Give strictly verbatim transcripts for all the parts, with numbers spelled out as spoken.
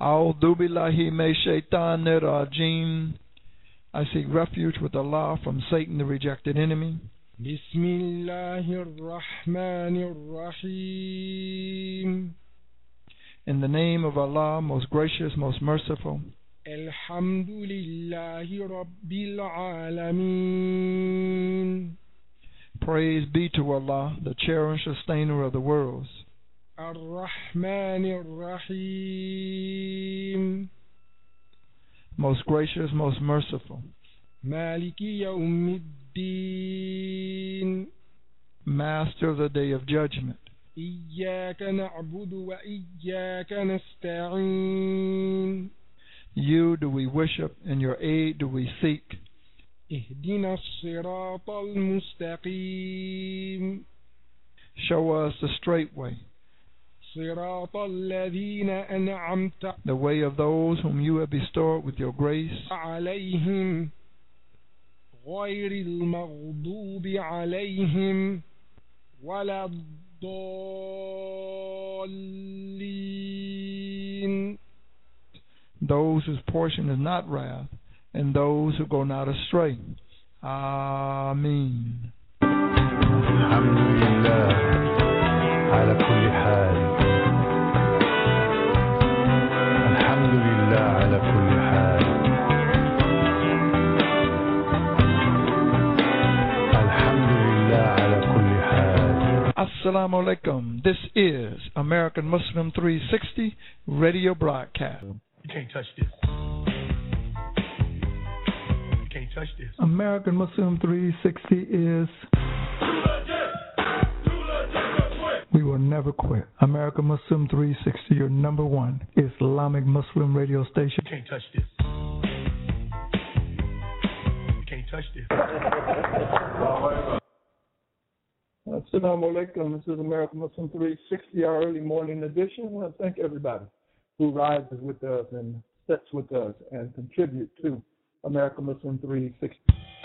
A'udhu billahi minash shaitanir rajim. I seek refuge with Allah from Satan, the rejected enemy. Bismillahir Rahmanir Rahim. In the name of Allah, most gracious, most merciful. Alhamdulillahi Rabbil Alameen. Praise be to Allah, the cherished sustainer of the worlds. Ar-Rahmanir Rahim. Most gracious, most merciful. Maliki Yawmiddin. Master of the day of judgment. Iyyaka na'budu wa iyyaka nasta'in. You do we worship, and your aid do we seek. Ihdina as-siratal mustaqim. Show us the straight way. Siratal ladhina an'amta. The way of those whom you have bestowed with your grace. Alayhim. Ghayril maghdubi alayhim. Wala dallin. Those whose portion is not wrath, and those who go not astray. Ameen. Alhamdulillah ala kulli hal. Alhamdulillah ala kulli hal. Alhamdulillah ala kulli hal. Assalamu alaikum. This is American Muslim three sixty radio broadcast. You can't touch this. You can't touch this. American Muslim three sixty is... We will never quit. American Muslim three sixty, your number one Islamic Muslim radio station. You can't touch this. You can't touch this. Assalamu alaikum. This is American Muslim three sixty, our early morning edition. I want to thank everybody who rises with us and sits with us and contribute to American Muslim three sixty.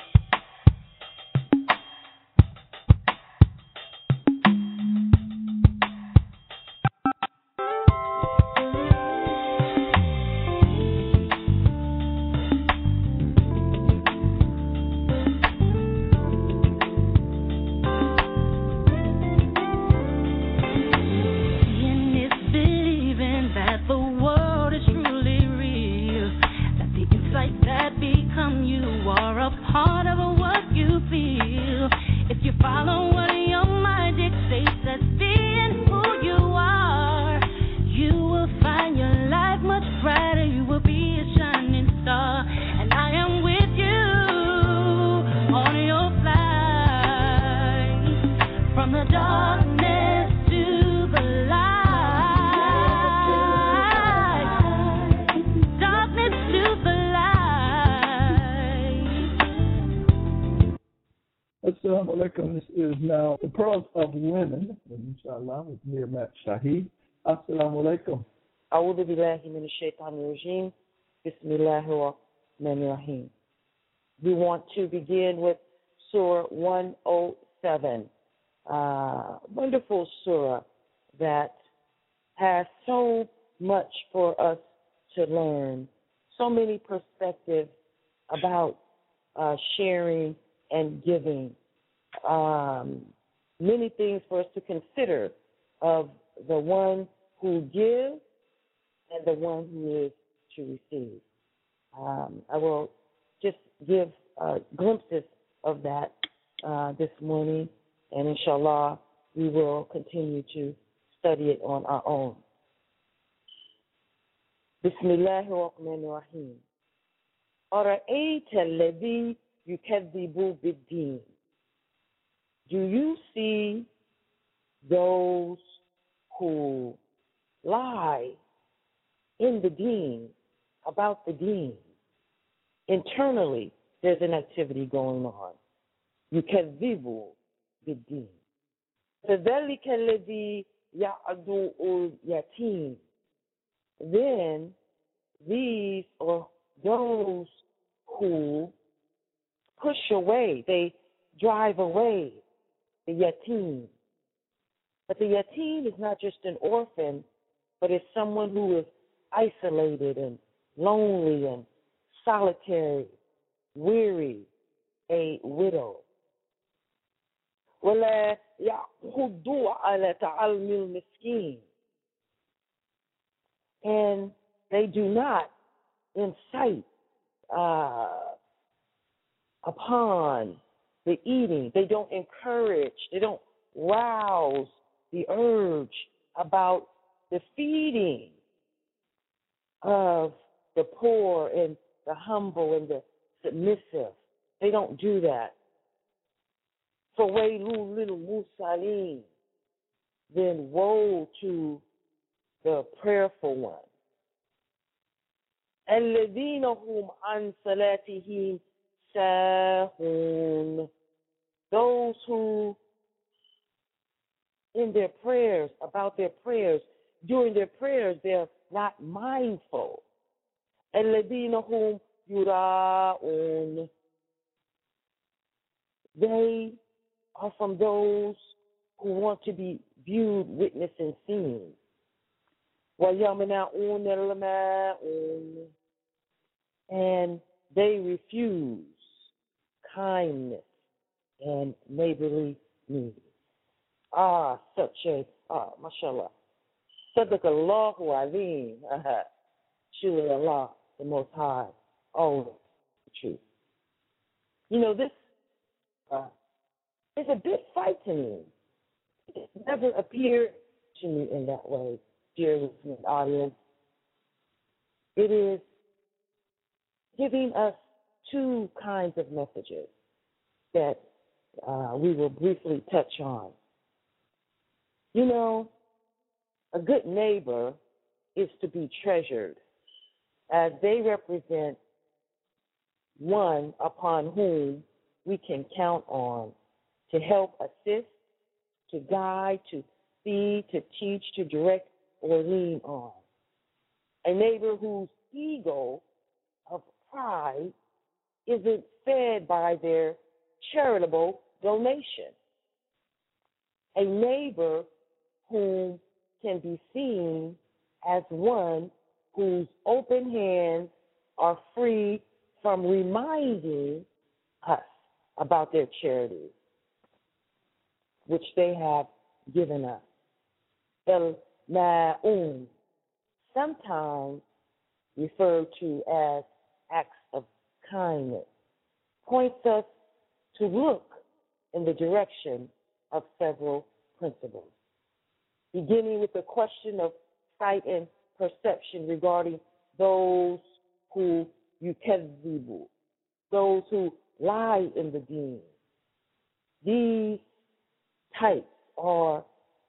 Assalamu alaikum. This is now the Pearls of Women, inshallah, with Mirmat Shahid. Assalamu alaikum. A'udhu billahi minash shaitanir rajim. Bismillahir rahmanir rahim. We want to begin with Surah one oh seven. Uh, wonderful surah that has so much for us to learn, so many perspectives about uh, sharing and giving. Um, many things for us to consider of the one who gives and the one who is to receive. Um, I will just give uh, glimpses of that uh, this morning, and inshallah we will continue to study it on our own. Bismillahir Rahmanir Rahim. Ara'ayta alladhi yukadhibu bid-din. Do you see those who lie in the deen, about the deen? Internally, there's an activity going on. يكذبوا بالدين. فذلك الذي يعدو اليتيم. Then these or those who push away, they drive away the yatim. But the yatim is not just an orphan, but it's someone who is isolated and lonely and solitary, weary, a widow. ولا يحضوا على تعلم المسكين. And they do not incite uh, upon the eating. They don't encourage. They don't rouse the urge about the feeding of the poor and the humble and the submissive. They don't do that. For وَيْلٌ لِلْمُرْسَلِينَ, then woe to the prayerful one. الَّذِينَ هُمْ عَنْ صَلَاتِهِمْ سَاهُونَ, those who in their prayers, about their prayers, during their prayers, they're not mindful. الَّذِينَ هُمْ يُرَاءُونَ, they are from those who want to be viewed, witnessed, and seen. وَيَمْنَعُونَ الْمَاعُونَ, and they refuse kindness and neighborly needs. Ah, such a, ah, mashallah. Sadaqallahu alim. Surely Allah, the Most High, always the truth. You know, this uh, is a bit frightening. It never appeared to me in that way, dear listening audience. It is giving us two kinds of messages that uh, we will briefly touch on. You know, a good neighbor is to be treasured, as they represent one upon whom we can count on to help assist, to guide, to feed, to teach, to direct, or lean on. A neighbor whose ego of pride isn't fed by their charitable donation. A neighbor whom can be seen as one whose open hands are free from reminding us about their charities, which they have given us. El Ma'un, sometimes referred to as acts of kindness, points us to look in the direction of several principles, beginning with the question of sight and perception regarding those who yukazzibu, those who lie in the deen. These types are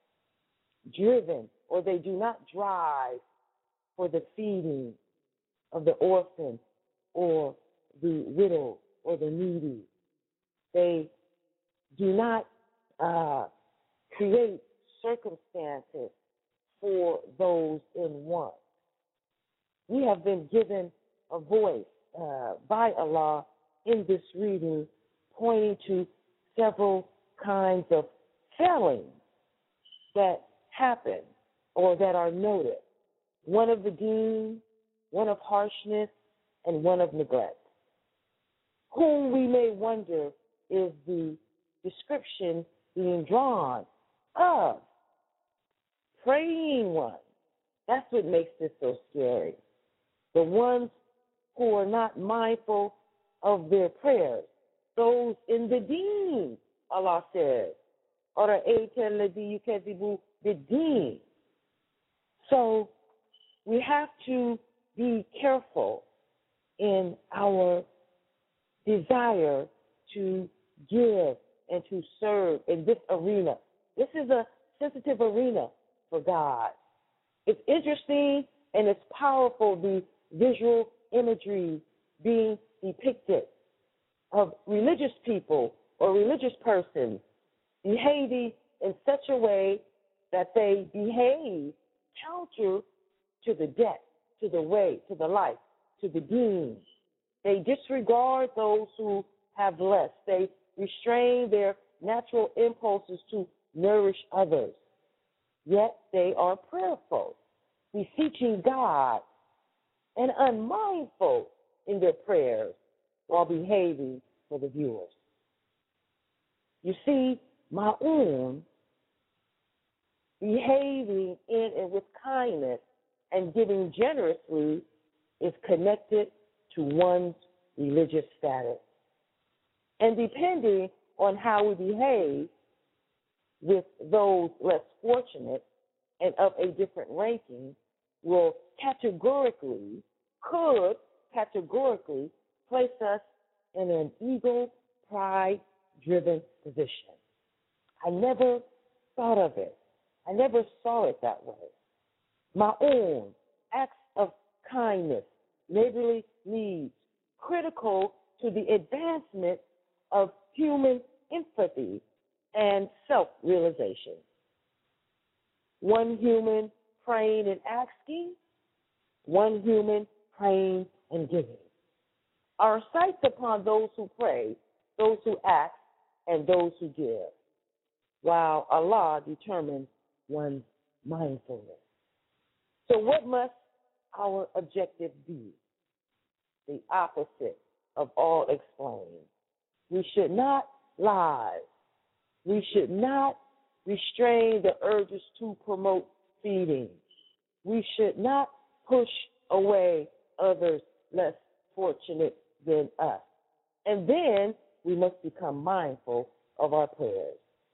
driven, or they do not drive for the feeding of the orphan or the widow or the needy. They do not uh, create circumstances for those in want. We have been given a voice uh, by Allah in this reading, pointing to several kinds of failings that happen or that are noted. One of the deen, one of harshness, and one of neglect. Whom we may wonder is the description being drawn of praying ones. That's what makes this so scary. The ones who are not mindful of their prayers. Those in the deen, Allah says. So we have to be careful in our desire to give and to serve in this arena. This is a sensitive arena for God. It's interesting and it's powerful, the visual imagery being depicted of religious people or religious persons behaving in such a way that they behave counter to the debt, to the way, to the life, to the deen. They disregard those who have less. They restrain their natural impulses to nourish others. Yet they are prayerful, beseeching God and unmindful in their prayers while behaving for the viewers. You see, ma'un, behaving in and with kindness and giving generously, is connected to one's religious status. And depending on how we behave with those less fortunate and of a different ranking, will categorically, could categorically place us in an ego, pride-driven position. I never thought of it. I never saw it that way. My own acts of kindness, neighborly needs, critical to the advancement of human empathy and self-realization. One human praying and asking, one human praying and giving. Our sights upon those who pray, those who ask, and those who give, while Allah determines one's mindfulness. So what must our objective be? The opposite of all explained. We should not lie. We should not restrain the urges to promote feeding. We should not push away others less fortunate than us. And then we must become mindful of our prayers,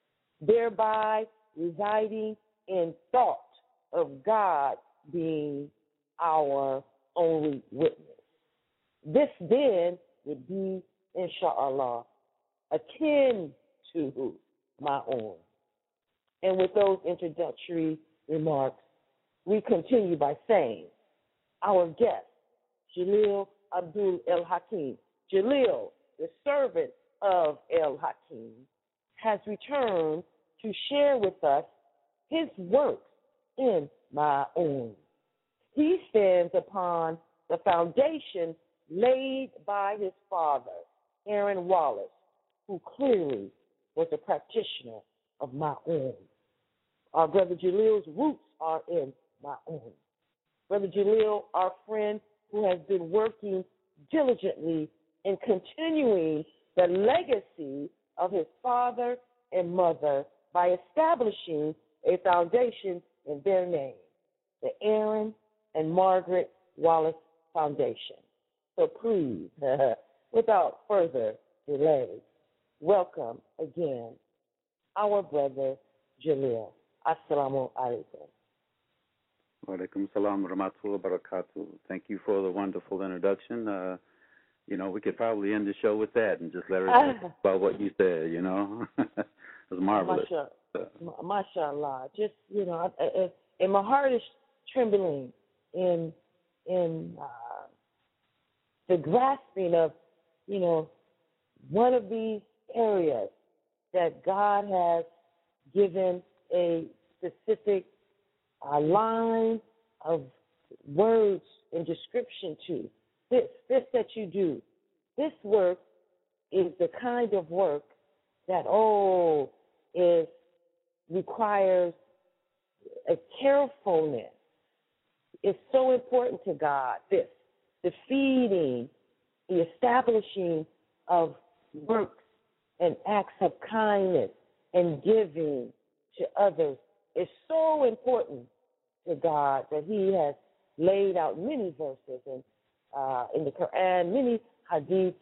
thereby residing in thought of God being our only witness. This then would be, inshallah, akin to my own. And with those introductory remarks, we continue by saying, our guest, Jalil Abdul El Hakim, Jalil, the servant of El Hakim, has returned to share with us his works in my own. He stands upon the foundation laid by his father, Aaron Wallace, who clearly was a practitioner of my own. Our brother Jalil's roots are in my own. Brother Jalil, our friend who has been working diligently in continuing the legacy of his father and mother by establishing a foundation in their name, the Aaron and Margaret Wallace Foundation. So please, without further delay, welcome again our brother Jalil. Assalamu alaikum. Wa alaikum salam wa rahmatullahi wa barakatuh. Thank you for the wonderful introduction. Uh, you know, we could probably end the show with that and just let her talk about what you said, you know. It was marvelous. Masha, mashallah. Just, you know, I, I, and my heart is trembling in in uh, the grasping of, you know, one of these areas that God has given a specific uh, line of words and description to. This, this that you do, this work is the kind of work that, oh, is requires a carefulness. It's so important to God, this, the feeding, the establishing of works and acts of kindness and giving to others is so important to God that he has laid out many verses in, uh, in the Quran, many hadiths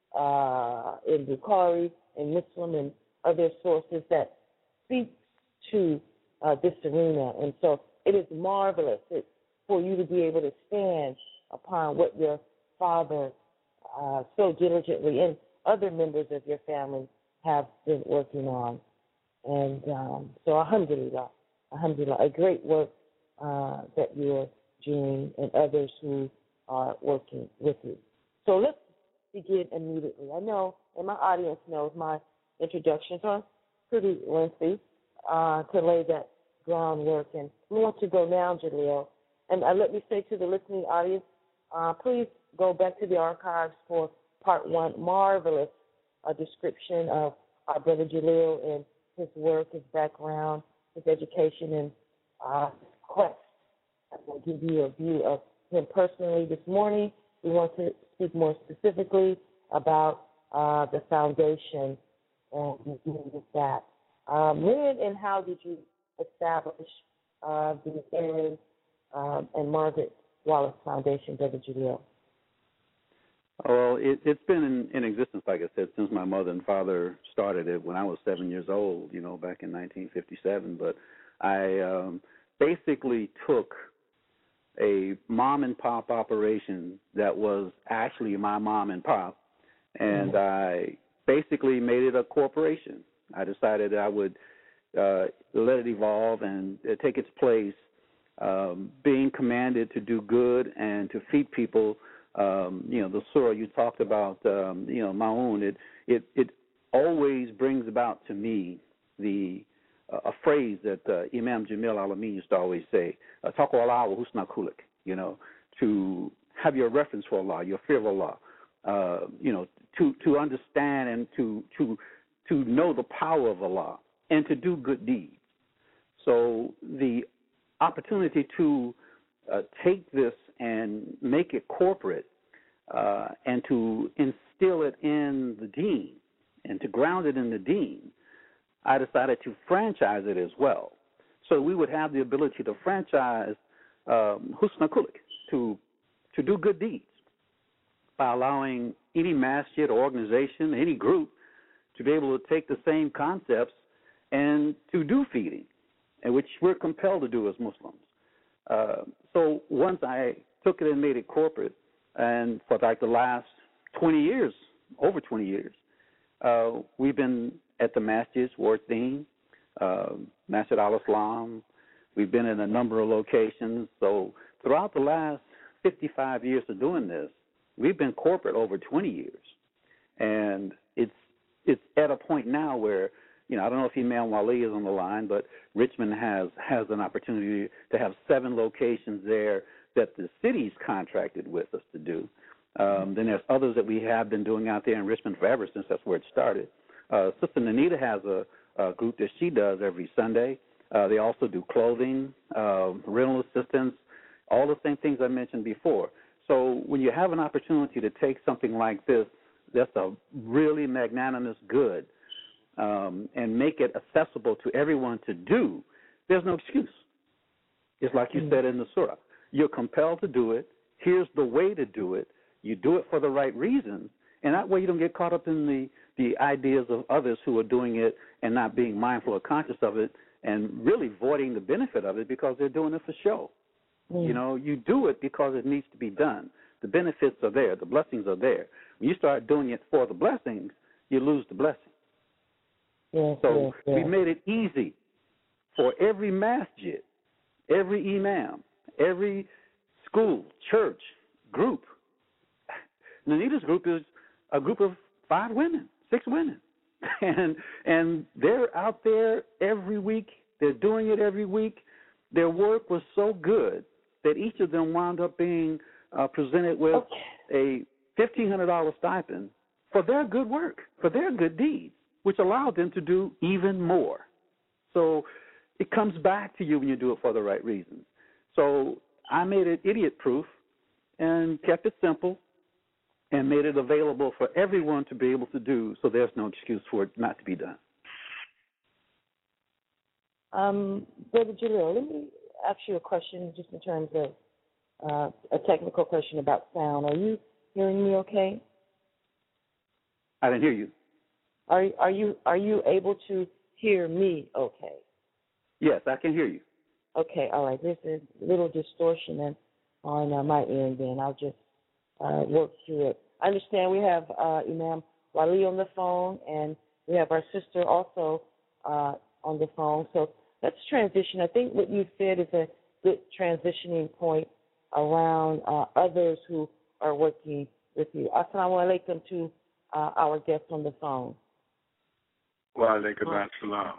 uh, in Bukhari and Muslim and other sources that speak to uh, this arena. And so it is marvelous it, for you to be able to stand upon what your father uh, so diligently and other members of your family have been working on. And um, so alhamdulillah, alhamdulillah, a great work uh, that you're doing and others who are working with you. So let's begin immediately. I know, and my audience knows, my introductions are pretty lengthy uh, to lay that groundwork. And we want to go now, Jalil. And uh, let me say to the listening audience, uh, please go back to the archives for part one. Marvelous uh, description of our brother Jalil and his work, his background, his education, and uh, his quest. I will give you a view of him personally this morning. We want to speak more specifically about uh, the foundation and begin with that. Um, when and how did you establish uh, the Aaron um, and Margaret Wallace Foundation, Brother Jaleel? Well, it, it's been in, in existence, like I said, since my mother and father started it when I was seven years old, you know, back in nineteen fifty-seven. But I um, basically took a mom and pop operation that was actually my mom and pop, and mm-hmm. I basically made it a corporation. I decided I would uh, let it evolve and uh, take its place, um, being commanded to do good and to feed people. Um, you know, the surah you talked about, um, you know, Ma'un, it, it, it always brings about to me the uh, a phrase that uh, Imam Jamil Al-Amin used to always say, Taqwa Allah wa husna kulik, you know, to have your reference for Allah, your fear of Allah, uh, you know, to, to understand and to, to, to know the power of Allah and to do good deeds. So the opportunity to uh, take this and make it corporate uh, and to instill it in the deen and to ground it in the deen, I decided to franchise it as well. So we would have the ability to franchise um, Husna Kulik, to, to do good deeds by allowing any masjid or organization, any group, to be able to take the same concepts and to do feeding, and which we're compelled to do as Muslims. Uh, so once I took it and made it corporate, and for like the last twenty years, over twenty years, uh, we've been at the masjids, Worthing, uh, Masjid al-Islam. We've been in a number of locations. So throughout the last fifty-five years of doing this, we've been corporate over twenty years. And it's it's at a point now where, you know, I don't know if Imam Wali is on the line, but Richmond has, has an opportunity to have seven locations there that the city's contracted with us to do. Um, then there's others that we have been doing out there in Richmond forever since that's where it started. Uh, Sister Nanita has a, a group that she does every Sunday. Uh, they also do clothing, uh, rental assistance, all the same things I mentioned before. So when you have an opportunity to take something like this, that's a really magnanimous good, um, and make it accessible to everyone to do, there's no excuse. It's like you mm-hmm. said in the surah. You're compelled to do it. Here's the way to do it. You do it for the right reasons, and that way you don't get caught up in the, the ideas of others who are doing it and not being mindful or conscious of it and really voiding the benefit of it because they're doing it for show. Mm-hmm. You know, you do it because it needs to be done. The benefits are there. The blessings are there. When you start doing it for the blessings, you lose the blessing. Yeah, so yeah, yeah. we made it easy for every masjid, every imam, every school, church, group. Nanita's group is a group of five women, six women. And and they're out there every week. They're doing it every week. Their work was so good that each of them wound up being uh, presented with okay. a fifteen hundred dollars stipend for their good work, for their good deeds, which allowed them to do even more. So it comes back to you when you do it for the right reasons. So I made it idiot-proof and kept it simple and made it available for everyone to be able to do, so there's no excuse for it not to be done. Um, Brother Jaleel, let me ask you a question just in terms of uh, a technical question about sound. Are you hearing me okay? I didn't hear you. Are, are you are you able to hear me okay? Yes, I can hear you. Okay, all right. There's a little distortion on uh, my end, then I'll just uh, work through it. I understand we have uh, Imam Wali on the phone, and we have our sister also uh, on the phone. So let's transition. I think what you said is a good transitioning point around uh, others who are working with you. Assalamu alaikum to uh, our guest on the phone. Wa alaikum assalam.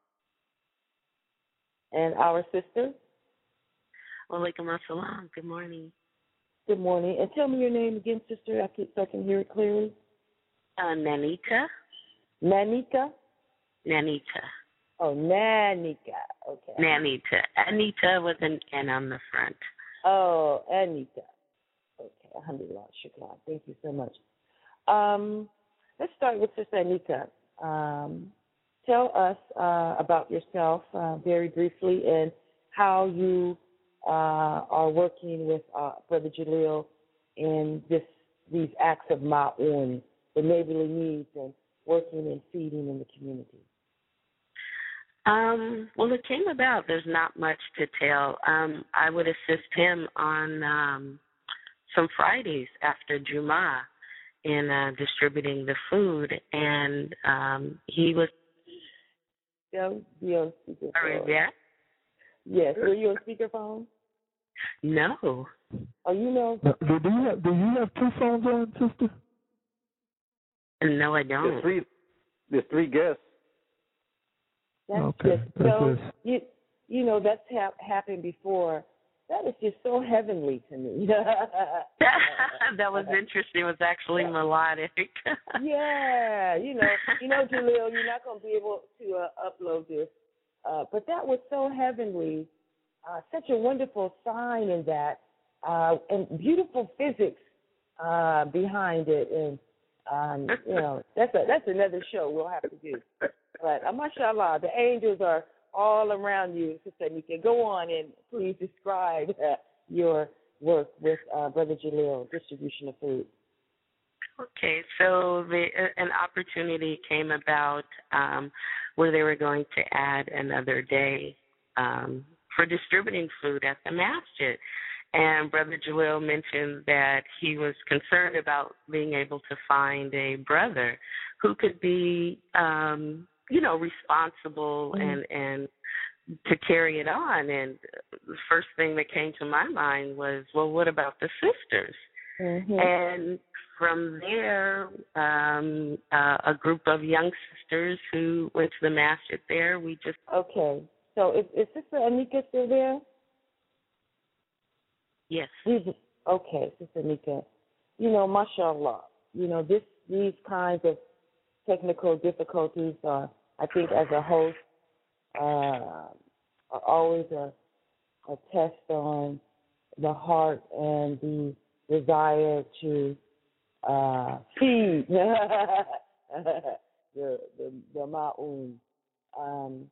And our sister? Wa alaikum assalam. Good morning. Good morning. And tell me your name again, sister, I can, so I can hear it clearly. Uh, Nanika. Nanika? Nanita. Oh, Nanika. Okay. Nanita. Anita with an N on the front. Oh, Anita. Okay, alhamdulillah, shukran. Thank you so much. Um, let's start with Sister Anita. Um, tell us uh, about yourself uh, very briefly and how you uh, are working with uh, Brother Jalil in this these acts of ma'un, the neighborly needs, and working and feeding in the community. Um, well, it came about. There's not much to tell. Um, I would assist him on um, some Fridays after Jumu'ah in uh, distributing the food, and um, he was. Still be on speakerphone. Sorry, yeah? Yes. Were you on speakerphone? No. Oh, you know. Do, do you have Do you have two phones on, sister? No, I don't. There's three. There's three guests. That's Okay. just That's so just- you you know that's ha- happened before. That is just so heavenly to me. That was interesting. It was actually melodic. Yeah, you know, you know, Jalil, you're not going to be able to uh, upload this, uh, but that was so heavenly. Uh, such a wonderful sign in that, uh, and beautiful physics uh, behind it, and um, you know, that's a, that's another show we'll have to do. But uh, mashallah, the angels are all around you, Sister Nika. Go on and please describe uh, your work with uh, Brother Jalil, distribution of food. Okay, so the, uh, an opportunity came about um, where they were going to add another day um, for distributing food at the masjid. And Brother Jalil mentioned that he was concerned about being able to find a brother who could be, um, you know, responsible mm-hmm. and, and to carry it on. And the first thing that came to my mind was, well, what about the sisters? Mm-hmm. And from there, um, uh, a group of young sisters who went to the masjid there, we just... Okay. So is, is Sister Anika still there? Yes. Okay, Sister Anika. You know, mashallah, you know, this these kinds of technical difficulties are, I think, as a host, uh, are always a, a test on the heart and the desire to uh, feed the the, the ma'un. Um,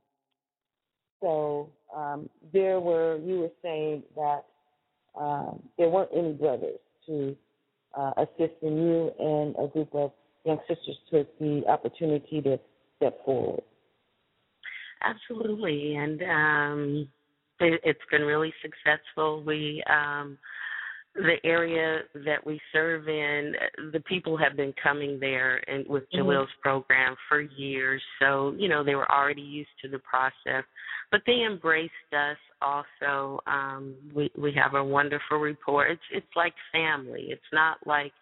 so um, there were, you were saying that um, there weren't any brothers to uh, assist in you, and a group of young sisters took the opportunity to step forward. Absolutely, and um, it, it's been really successful. We um, the area that we serve in, the people have been coming there and with Jalil's mm-hmm. program for years. So, you know, they were already used to the process, but they embraced us also. Um, we, we have a wonderful rapport. It's, it's like family. It's not like,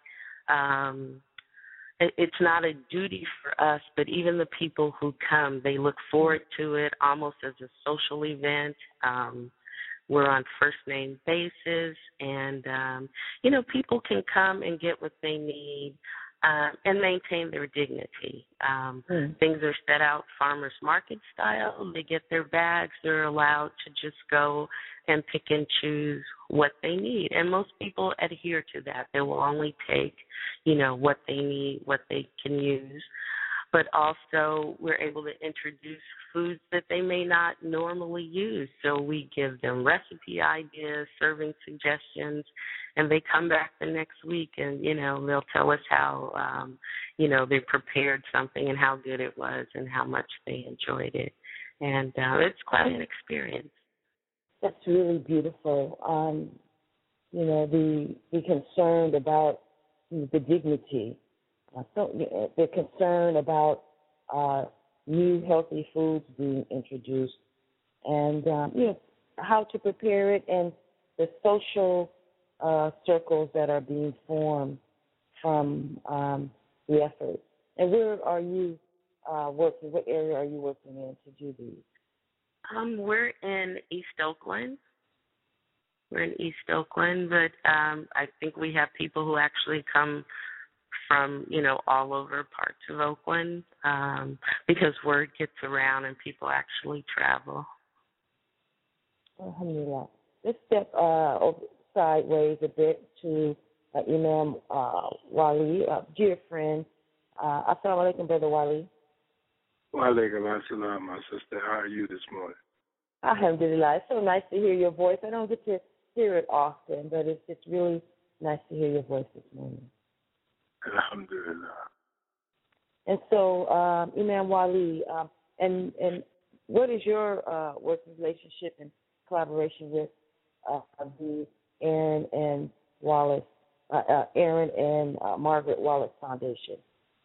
um, it, it's not a duty for us, but even the people who come, they look forward to it almost as a social event. Um, We're on first name basis, and, um, you know, people can come and get what they need uh, and maintain their dignity. Um, mm. Things are set out farmers market style. They get their bags. They're allowed to just go and pick and choose what they need. And most people adhere to that. They will only take, you know, what they need, what they can use. But also we're able to introduce foods that they may not normally use. So we give them recipe ideas, serving suggestions, and they come back the next week and, you know, they'll tell us how, um, you know, they prepared something and how good it was and how much they enjoyed it. And uh, it's quite an experience. That's really beautiful. Um, you know, the, the concern about the dignity. Uh, so they're concerned about uh, new healthy foods being introduced, and um, you know how to prepare it, and the social uh, circles that are being formed from um, the effort. And where are you uh, working? What area are you working in to do these? Um, we're in East Oakland. We're in East Oakland, but um, I think we have people who actually come from, you know, all over parts of Oakland, um, because word gets around and people actually travel. Alhamdulillah. Let's step uh, over, sideways a bit to uh, Imam uh, Wali, a dear friend. Uh, Assalamu alaikum, Brother Wali. Wa alaikum assalam, my sister. How are you this morning? Alhamdulillah. It's so nice to hear your voice. I don't get to hear it often, but it's it's really nice to hear your voice this morning. Alhamdulillah. And so, um, Imam Wali, um, and and what is your uh, working relationship and collaboration with uh, the Aaron and Wallace, uh, uh, Aaron and uh, Margaret Wallace Foundation?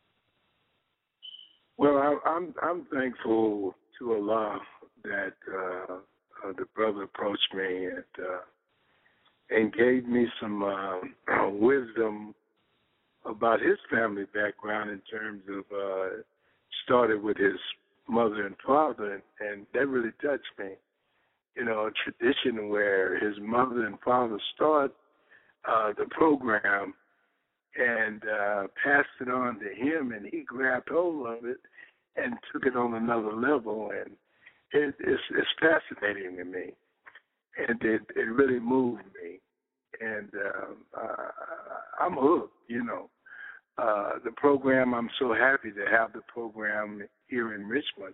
Well, I, I'm I'm thankful to Allah that uh, uh, the brother approached me and uh, and gave me some uh, wisdom about his family background in terms of uh, started with his mother and father, and, and that really touched me. You know, a tradition where his mother and father start uh, the program and uh, passed it on to him, and he grabbed hold of it and took it on another level, and it, it's, it's fascinating to me, and it, it really moved me, and uh, uh, I'm hooked, you know. Uh, the program, I'm so happy to have the program here in Richmond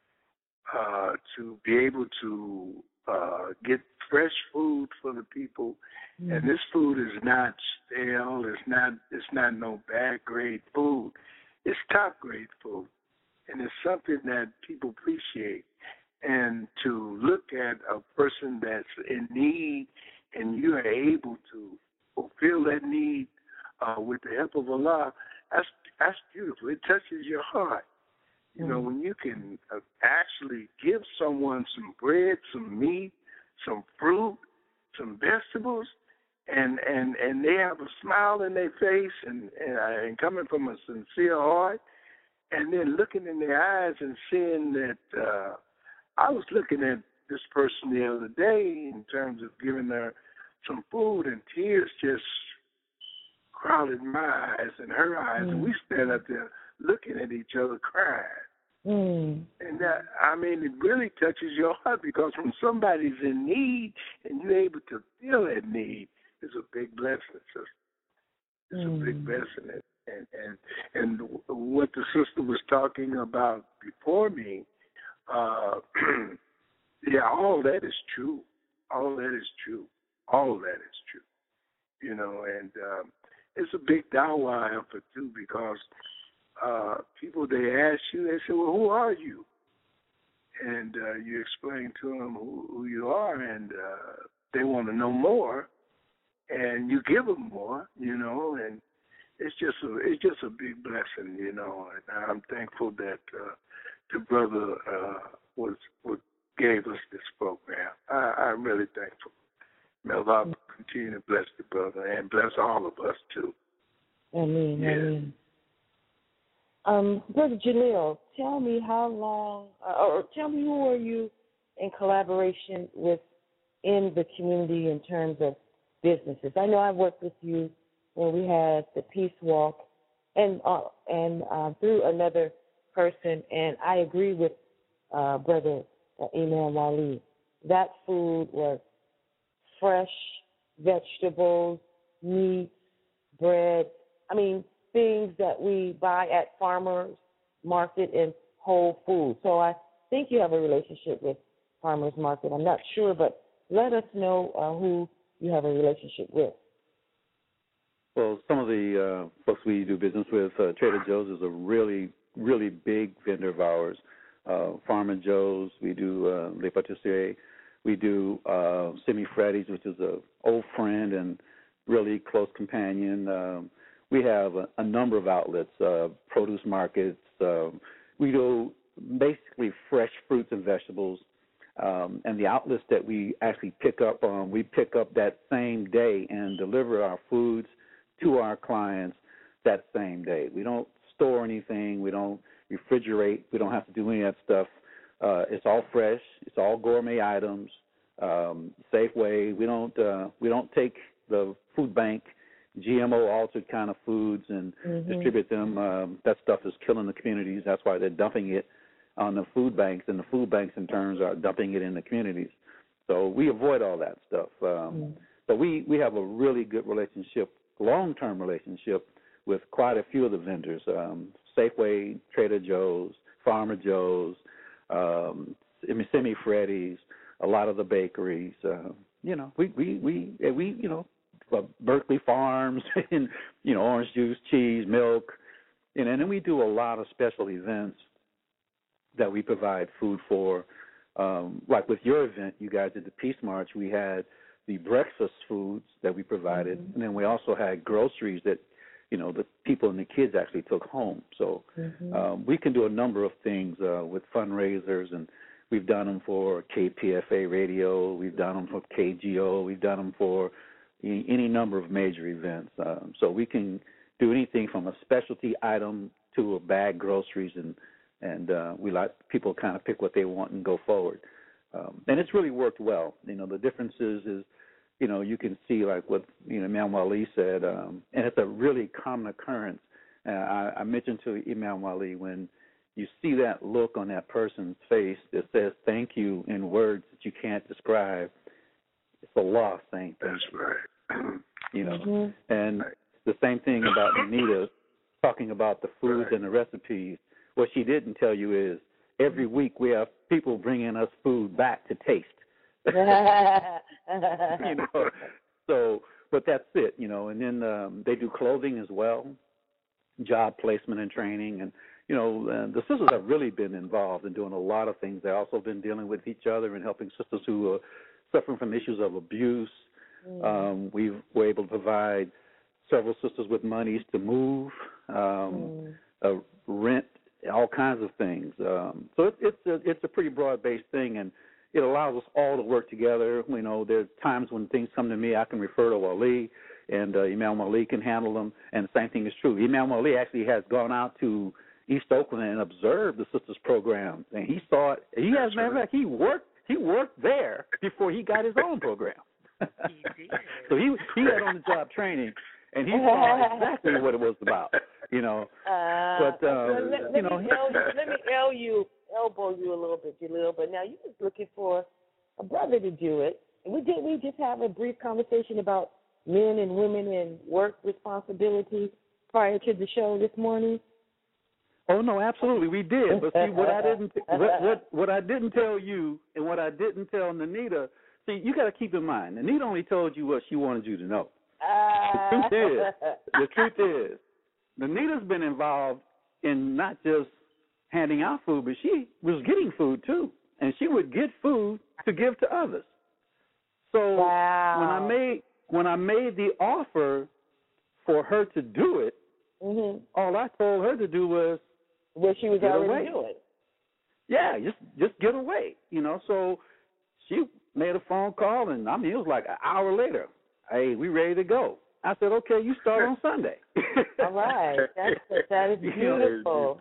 uh, to be able to uh, get fresh food for the people. Mm-hmm. And this food is not stale. It's not. It's not no bad grade food. It's top grade food, and it's something that people appreciate. And to look at a person that's in need, and you are able to fulfill that need uh, with the help of Allah, that's that's beautiful. It touches your heart. You know, when you can uh, actually give someone some bread, some meat, some fruit, some vegetables, and and, and they have a smile in their face and, and, uh, and coming from a sincere heart, and then looking in their eyes and seeing that uh, I was looking at this person the other day in terms of giving her some food, and tears just crowded my eyes and her eyes, mm. and we stand up there looking at each other crying. Mm. And that, I mean, it really touches your heart, because when somebody's in need and you're able to feel that need, it's a big blessing, sister. It's mm. a big blessing. And, and and what the sister was talking about before me, uh, yeah, all that is true. All that is true. All that is true. You know, and um, it's a big dawah effort, too, because uh, people, they ask you, they say, well, who are you? And uh, you explain to them who, who you are, and uh, they want to know more, and you give them more, you know, and it's just a, it's just a big blessing, you know, and I'm thankful that uh, the brother uh, was, was gave us this program. I, I'm really thankful. May Allah continue to bless the brother and bless all of us, too. Amen, yeah. amen. Um, Brother Jalil, tell me how long, uh, or tell me who are you in collaboration with in the community in terms of businesses? I know I've worked with you when we had the Peace Walk, and uh, and uh, through another person, and I agree with uh, Brother uh, Imam Wali. That food was fresh vegetables, meat, bread. I mean, things that we buy at farmers market and Whole Foods. So I think you have a relationship with farmers market. I'm not sure, but let us know uh, who you have a relationship with. Well, some of the uh, folks we do business with, uh, Trader Joe's is a really, really big vendor of ours. Uh, Farmer Joe's, we do uh, Le Patisserie. We do uh, Simi Freddy's, which is an old friend and really close companion. Um, we have a, a number of outlets, uh, produce markets. Uh, we do basically fresh fruits and vegetables. Um, and the outlets that we actually pick up on, we pick up that same day and deliver our foods to our clients that same day. We don't store anything. We don't refrigerate. We don't have to do any of that stuff. Uh, it's all fresh. It's all gourmet items. Um, Safeway. We don't uh, we don't take the food bank G M O altered kind of foods and mm-hmm. distribute them. Um, that stuff is killing the communities. That's why they're dumping it on the food banks, and the food banks in turn are dumping it in the communities. So we avoid all that stuff. Um, mm-hmm. So we, we have a really good relationship, long-term relationship with quite a few of the vendors, um, Safeway, Trader Joe's, Farmer Joe's, um, Semi Freddy's, a lot of the bakeries. Uh, you know, we, we, we, we, you know, uh, Berkeley Farms, and, you know, orange juice, cheese, milk. You know, and then we do a lot of special events that we provide food for. Um, like with your event, you guys did the Peace March, we had the breakfast foods that we provided, mm-hmm. and then we also had groceries that, you know, the people and the kids actually took home. So mm-hmm. um, we can do a number of things uh, with fundraisers, and we've done them for K P F A Radio, we've done them for K G O, we've done them for any number of major events. Um, so we can do anything from a specialty item to a bag groceries, and and uh, we let people kind of pick what they want and go forward. Um, and it's really worked well. You know, the differences is, you know, you can see like what, you know, Imam Wali said, um, and it's a really common occurrence. Uh, I, I mentioned to Imam Wali, when you see that look on that person's face that says thank you in words that you can't describe, it's Allah saying thank That's you. right. You know, mm-hmm. and the same thing about Anita talking about the foods right. and the recipes. What she didn't tell you is every week we have people bringing us food back to taste. You know, so, but that's it, you know, and then um, they do clothing as well, job placement and training. And, you know, uh, the sisters have really been involved in doing a lot of things. They've also been dealing with each other and helping sisters who are suffering from issues of abuse. Mm. Um, we were able to provide several sisters with monies to move, um, mm. uh, rent, all kinds of things. Um, so it, it's a, it's a pretty broad-based thing, and it allows us all to work together. You know, there's times when things come to me, I can refer to Ali, and uh, Imam Ali can handle them, and the same thing is true. Imam Ali actually has gone out to East Oakland and observed the sisters program, and he saw it. He, as a matter of fact, he worked, he worked there before he got his own program. So he he had on-the-job training, and he saw exactly what it was about, you know. Uh, but um, let, let, you know, me el- let me el- you elbow you a little bit, Jalil. But now you're just looking for a brother to do it. And we did we just have a brief conversation about men and women and work responsibilities prior to the show this morning? Oh no, absolutely, we did. But see, what I didn't what, what what I didn't tell you, and what I didn't tell Nanita. See, you got to keep in mind, Nanita only told you what she wanted you to know. Uh, the truth is, the truth is, Nanita's been involved in not just handing out food, but she was getting food too, and she would get food to give to others. So wow. when I made when I made the offer for her to do it, mm-hmm. all I told her to do was what she was get already away. doing. Yeah, just just get away, you know. So she made a phone call, and I mean, it was like an hour later. Hey, we ready to go. I said, okay, you start on Sunday. All right, that's that is beautiful.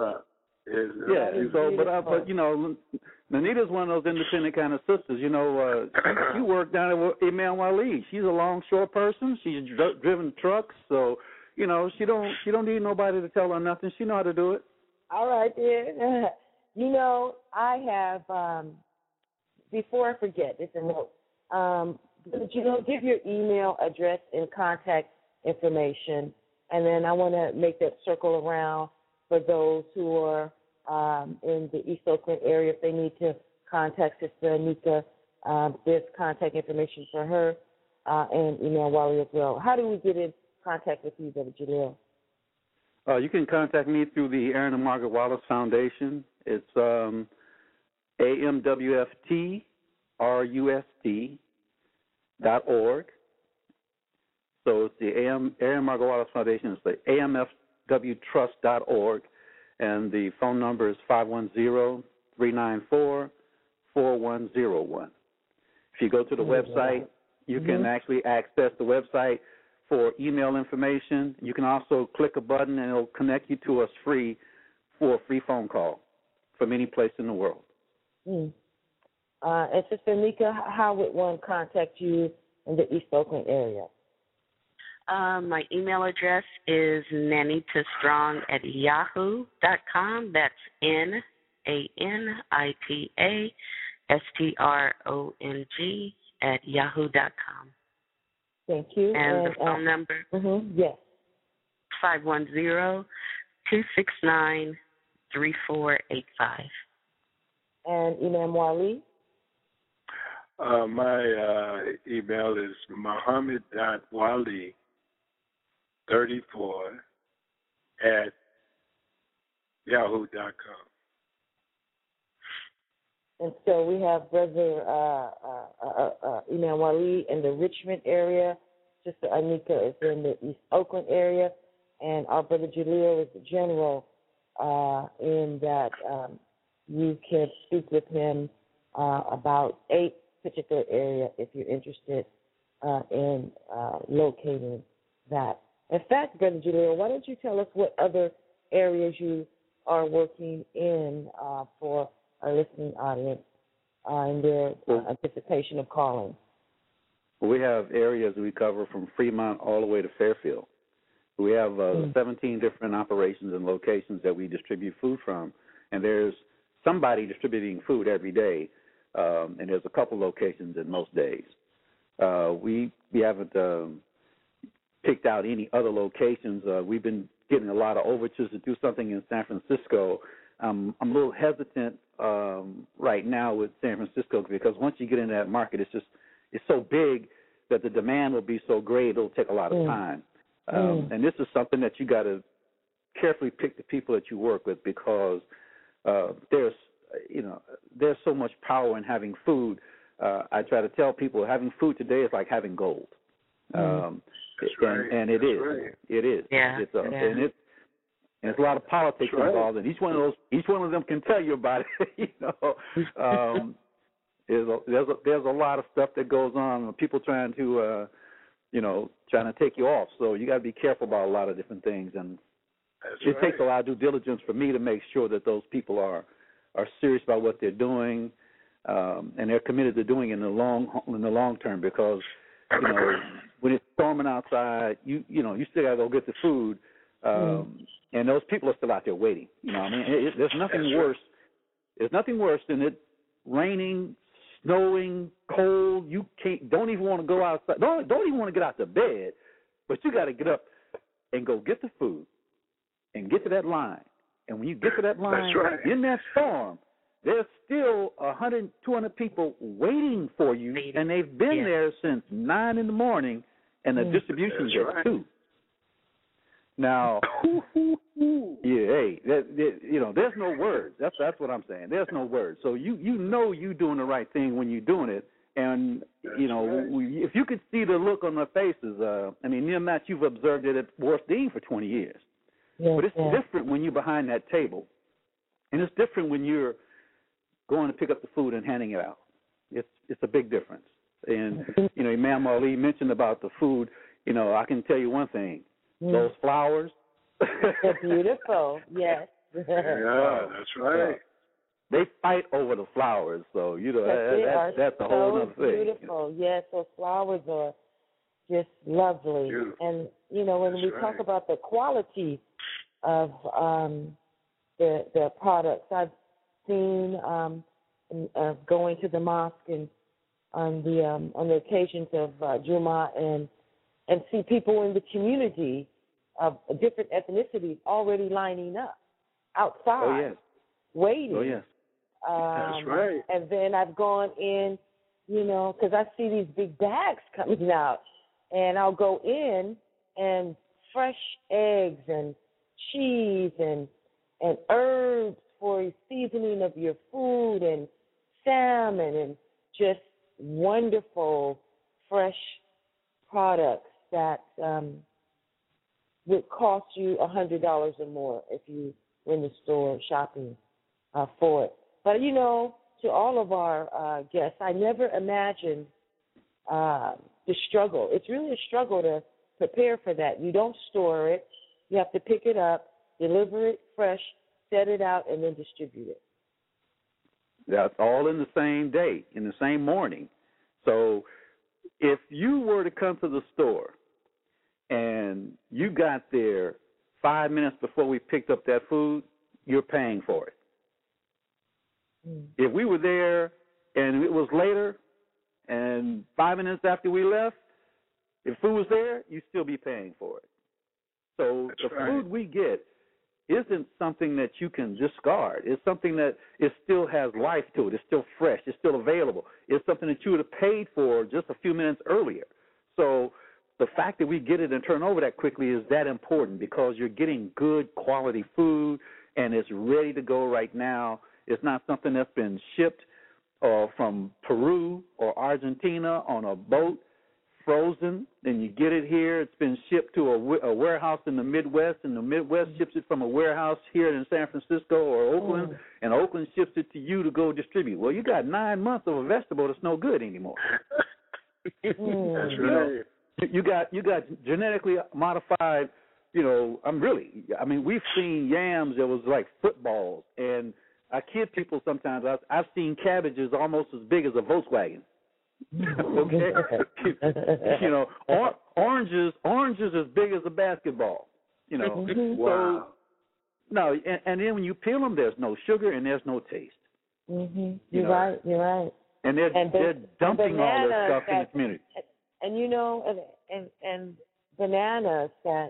Yeah, so but I, but you know, Nanita's one of those independent kind of sisters. You know, uh, she worked down at Imam Wali. She's a longshore person. She's dr- driven trucks, so you know, she don't she don't need nobody to tell her nothing. She know how to do it. All right, then. You know, I have. Um, before I forget, it's a note. Um, you know, give your email address and contact information, and then I want to make that circle around for those who are um, in the East Oakland area. If they need to contact Sister Anika, um, there's contact information for her uh, and email Wally as well. How do we get in contact with you, Brother Jalil? Uh, you can contact me through the Aaron and Margaret Wallace Foundation. It's um, A M W F T R U S T dot org. So it's the A M Aaron Margaret Wallace Foundation. It's the A M F W trust dot org, and the phone number is five one zero, three nine four, four one zero one. If you go to the oh, website, wow. you mm-hmm. can actually access the website for email information. You can also click a button, and it'll connect you to us free for a free phone call from any place in the world. Mm. Uh, and Sister Anika, how would one contact you in the East Oakland area? Um, my email address is nanitastrong at yahoo dot com. That's N A N I T A S T R O N G at yahoo dot com. Thank you. And, and the phone uh, number? Mm-hmm. Yes. five one zero, two six nine, three four eight five. And Imam Wali? Uh, my uh, email is Muhammad dot Wali thirty-four at yahoo dot com. And so we have Brother uh, uh, uh, uh, Imam Wali in the Richmond area. Sister Anika is in the East Oakland area. And our Brother Jaleel is the general uh, in that um, you can speak with him uh, about a particular area if you're interested uh, in uh, locating that. In fact, Brother Jaleel, why don't you tell us what other areas you are working in uh, for our listening audience uh, in their uh, anticipation of calling? We have areas we cover from Fremont all the way to Fairfield. We have uh, mm. seventeen different operations and locations that we distribute food from, and there's somebody distributing food every day, um, and there's a couple locations in most days. Uh, we we haven't um, picked out any other locations. Uh, we've been getting a lot of overtures to do something in San Francisco. Um, I'm a little hesitant um, right now with San Francisco because once you get into that market, it's just it's so big that the demand will be so great it'll take a lot of mm. time. Um, mm. And this is something that you got to carefully pick the people that you work with because uh, there's, you know, there's so much power in having food. Uh, I try to tell people having food today is like having gold. Mm. Um, That's and, right. and it That's is. Right. It is. Yeah. It's, uh, yeah. And it, and there's a lot of politics That's involved, right. and each one of those, each one of them can tell you about it. you know, um, there's a, there's a, there's a lot of stuff that goes on. People trying to, uh, you know, trying to take you off. So you got to be careful about a lot of different things, and That's it right. takes a lot of due diligence for me to make sure that those people are are serious about what they're doing, um, and they're committed to doing it in the long in the long term. Because you know, when it's storming outside, you you know you still got to go get the food, um, mm. and those people are still out there waiting. You know, I mean, it, it, there's nothing That's worse. Right. There's nothing worse than it raining, snowing, cold. You can't don't even want to go outside. Don't don't even want to get out the bed, but you got to get up and go get the food and get to that line. And when you get to that line, That's right. in that storm, there's still one hundred, two hundred people waiting for you, and they've been yeah. there since nine in the morning, and the mm. distribution's at right. two. Now, yeah, hey, that, that, you know, there's no words. That's that's what I'm saying. There's no words. So you you know you doing the right thing when you're doing it, and That's you know right. we, if you could see the look on their faces. Uh, I mean, near Matt, you've observed it at Worth Dean for twenty years. Yes, but it's yes. different when you're behind that table, and it's different when you're going to pick up the food and handing it out. It's it's a big difference. And you know, Imam Ali mentioned about the food. You know, I can tell you one thing: mm. those flowers. They're beautiful. Yes. Yeah, that's right. They fight over the flowers, so you know that, that, that's a so whole other thing. Beautiful. Yes, those flowers are just lovely. Beautiful. And you know, when that's we right. talk about the quality of um, the the products, I've seen um, uh, going to the mosque and on the um, on the occasions of uh, Jumu'ah and and see people in the community of different ethnicities already lining up outside, Oh yes. waiting. Oh yes. Um, That's right. And then I've gone in, you know, because I see these big bags coming out, and I'll go in and fresh eggs and cheese and and herbs for seasoning of your food and salmon and just wonderful fresh products that um, would cost you a hundred dollars or more if you were in the store shopping uh, for it. But you know, to all of our uh, guests, I never imagined uh, the struggle. It's really a struggle to prepare for that. You don't store it. You have to pick it up, deliver it fresh, set it out, and then distribute it. That's all in the same day, in the same morning. So if you were to come to the store and you got there five minutes before we picked up that food, you're paying for it. Mm. If we were there and it was later and five minutes after we left, If food was there, you'd still be paying for it. So That's the right. food we get isn't something that you can discard. It's something that it still has life to it. It's still fresh. It's still available. It's something that you would have paid for just a few minutes earlier. So the fact that we get it and turn over that quickly is that important because you're getting good quality food and it's ready to go right now. It's not something that's been shipped uh, from Peru or Argentina on a boat, frozen, then you get it here. It's been shipped to a, a warehouse in the Midwest, and the Midwest ships it from a warehouse here in San Francisco or Oakland, mm. and Oakland ships it to you to go distribute. Well, you got nine months of a vegetable that's no good anymore. mm. That's you right. Know, you got you got genetically modified. You know, I'm really. I mean, we've seen yams that was like footballs, and I kid people sometimes. I've, I've seen cabbages almost as big as a Volkswagen. Okay, you know, or, oranges, oranges as big as a basketball. You know, wow. So no, and, and then when you peel them, there's no sugar and there's no taste. Mm-hmm. You're you know? right. You're right. And they're and the, they're dumping all that stuff that, in the community. And you know, and and, and bananas that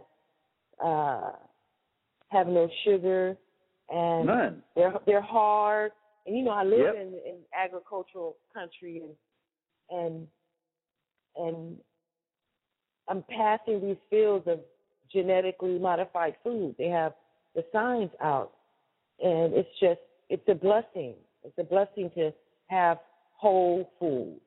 uh, have no sugar and none. They're they're hard. And you know, I live yep. in in agricultural country and. And and I'm passing these fields of genetically modified food. They have the signs out, and it's just it's a blessing. It's a blessing to have whole food.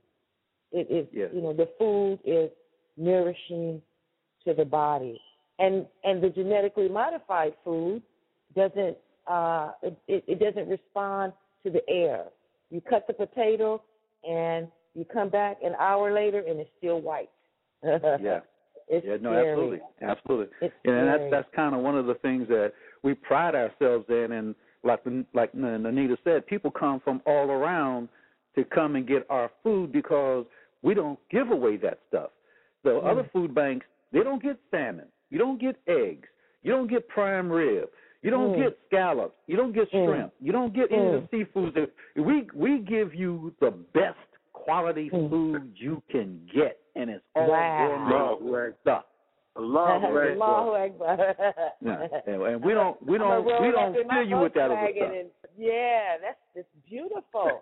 It is yes. you know the food is nourishing to the body, and and the genetically modified food doesn't uh it, it, it doesn't respond to the air. You cut the potato and you come back an hour later and it's still white. yeah. It's yeah, no, scary. absolutely. Absolutely. It's and that's scary. that's kind of one of the things that we pride ourselves in, and like like Anita said, people come from all around to come and get our food because we don't give away that stuff. The mm. other food banks, they don't get salmon. You don't get eggs. You don't get prime rib. You don't mm. get scallops. You don't get shrimp. Mm. You don't get any mm. of the seafoods. That we we give you the best quality mm. food you can get, and it's all wow. gourmet stuff. Allahu Akbar. Allahu Akbar. Yeah, and we don't we don't we don't fill you with that other stuff. And, yeah, that's just beautiful.